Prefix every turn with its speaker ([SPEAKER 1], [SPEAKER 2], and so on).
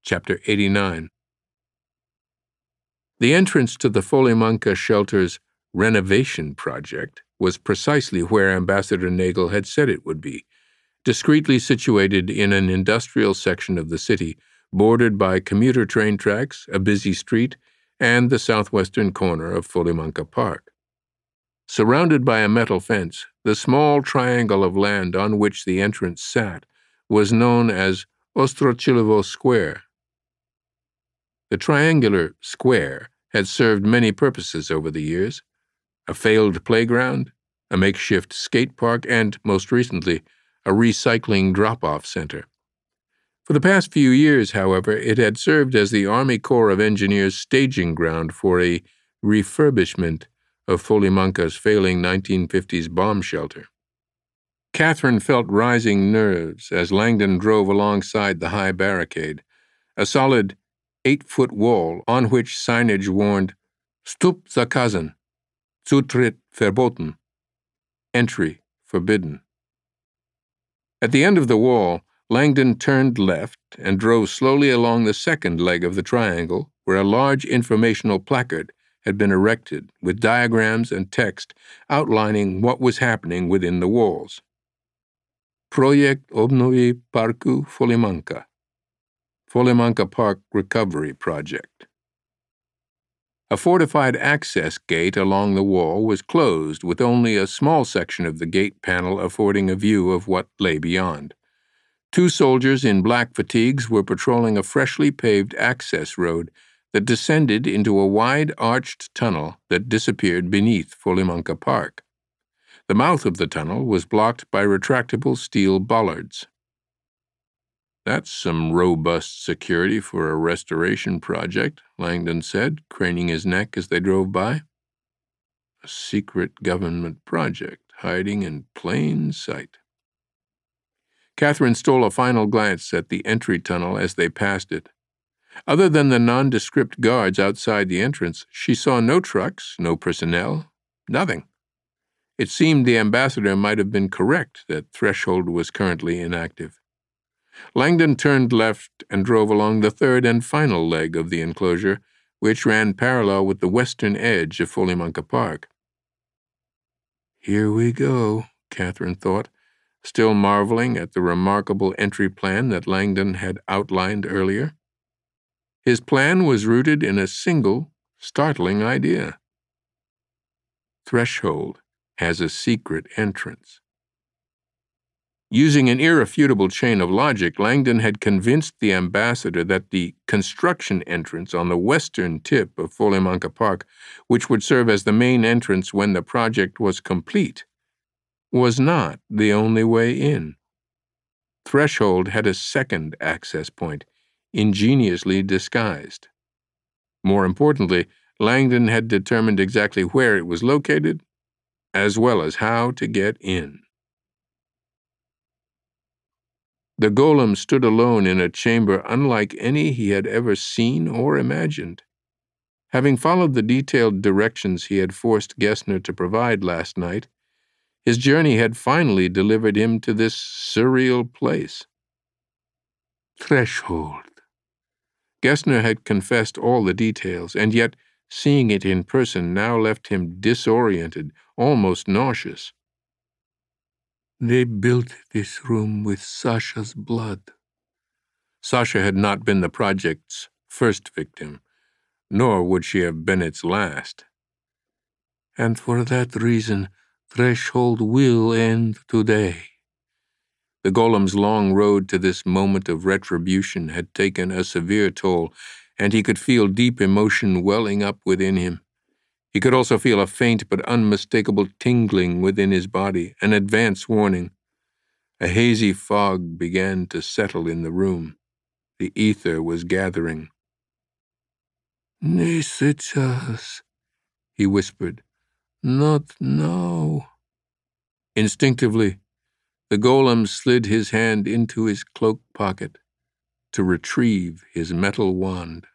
[SPEAKER 1] Chapter 89. The entrance to the Folimanca shelter's renovation project was precisely where Ambassador Nagel had said it would be, discreetly situated in an industrial section of the city, bordered by commuter train tracks, a busy street, and the southwestern corner of Folimanca Park. Surrounded by a metal fence, the small triangle of land on which the entrance sat was known as Ostrocilovo Square. The triangular square had served many purposes over the years: a failed playground, a makeshift skate park, and, most recently, a recycling drop-off center. For the past few years, however, it had served as the Army Corps of Engineers' staging ground for a refurbishment of Folimanca's failing 1950s bomb shelter. Catherine felt rising nerves as Langdon drove alongside the high barricade, a solid 8-foot wall on which signage warned "Vstup zakazan, Zutritt verboten," entry forbidden. At the end of the wall, Langdon turned left and drove slowly along the second leg of the triangle, where a large informational placard had been erected with diagrams and text outlining what was happening within the walls. Projekt Obnovi Parku Folimanca, Folimanca Park Recovery Project. A fortified access gate along the wall was closed, with only a small section of the gate panel affording a view of what lay beyond. 2 soldiers in black fatigues were patrolling a freshly paved access road that descended into a wide arched tunnel that disappeared beneath Folimanca Park. The mouth of the tunnel was blocked by retractable steel bollards. "That's some robust security for a restoration project," Langdon said, craning his neck as they drove by. "A secret government project hiding in plain sight." Catherine stole a final glance at the entry tunnel as they passed it. Other than the nondescript guards outside the entrance, she saw no trucks, no personnel, nothing. It seemed the ambassador might have been correct that Threshold was currently inactive. Langdon turned left and drove along the third and final leg of the enclosure, which ran parallel with the western edge of Folimanca Park. "Here we go," Catherine thought, still marveling at the remarkable entry plan that Langdon had outlined earlier. His plan was rooted in a single, startling idea. Threshold has a secret entrance. Using an irrefutable chain of logic, Langdon had convinced the ambassador that the construction entrance on the western tip of Folimanca Park, which would serve as the main entrance when the project was complete, was not the only way in. Threshold had a second access point, ingeniously disguised. More importantly, Langdon had determined exactly where it was located, as well as how to get in. The golem stood alone in a chamber unlike any he had ever seen or imagined. Having followed the detailed directions he had forced Gessner to provide last night, his journey had finally delivered him to this surreal place. Threshold. Gessner had confessed all the details, and yet seeing it in person now left him disoriented, almost nauseous. "They built this room with Sasha's blood." Sasha had not been the project's first victim, nor would she have been its last. "And for that reason, Threshold will end today." The golem's long road to this moment of retribution had taken a severe toll, and he could feel deep emotion welling up within him. He could also feel a faint but unmistakable tingling within his body, an advance warning. A hazy fog began to settle in the room. The ether was gathering. "Nesechas," he whispered. "Not now." Instinctively, the golem slid his hand into his cloak pocket to retrieve his metal wand.